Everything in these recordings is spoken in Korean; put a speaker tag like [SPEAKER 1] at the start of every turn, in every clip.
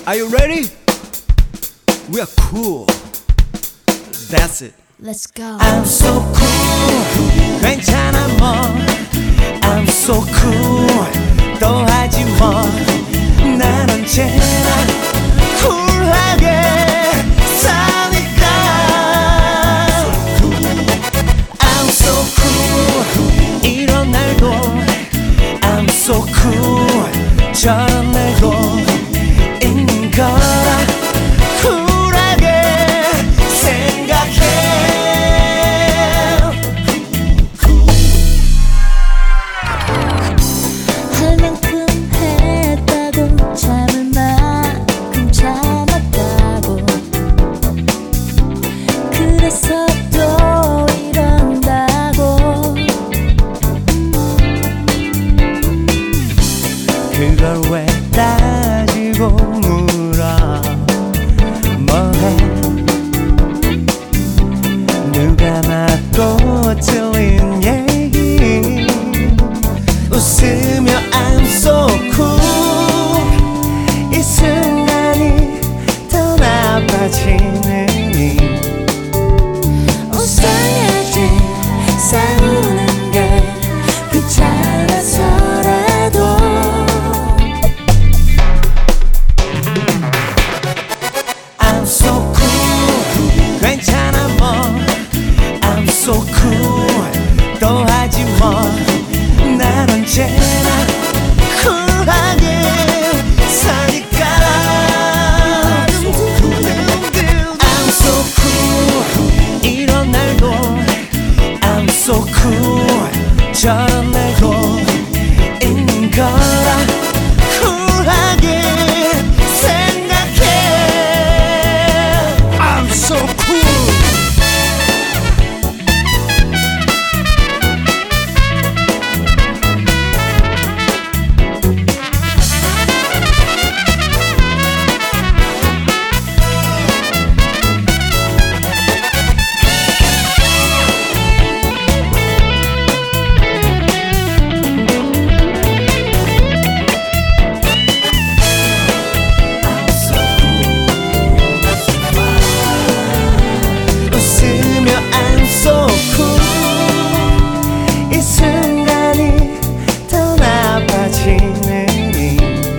[SPEAKER 1] Are you ready? We are cool. That's it.
[SPEAKER 2] Let's go.
[SPEAKER 1] I'm so cool. 괜찮아 뭐. I'm so cool. 또 하지 뭐. 난 언제나 쿨하게 사니까. I'm so cool. 이런 날도 I'm so cool. 저런 날도 있는 거라 쿨하게 생각해.
[SPEAKER 2] 할 만큼 했다고 참을 만큼 참았다고 그래서 또 이런다고
[SPEAKER 1] 그걸 왜 따지고 물어. 뭐해 누가 맞고 틀린 얘기. 웃으며 I'm so cool. 이 순간이 더 나빠지느니
[SPEAKER 2] 웃어야지 싸우는 게 귀찮아서라도
[SPEAKER 1] I'm so cool. 괜찮아 뭐. I'm so cool. 또 하지 뭐. 난 언제나 쿨하게 사니까. I'm so cool. 이런 날도 I'm so cool. 저런 날도 있는 거라 쿨하게 생각해. I'm so cool. 웃으며 I'm so cool. 이 순간이 더 나빠지느니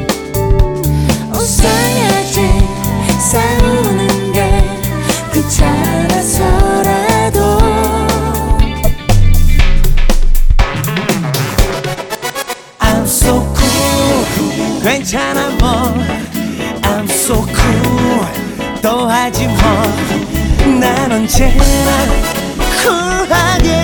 [SPEAKER 2] 웃어야지 싸우는 게 귀찮아서라도
[SPEAKER 1] I'm so cool. 괜찮아 뭐. I'm so cool. 또 하지 뭐. 난 언제나 쿨하게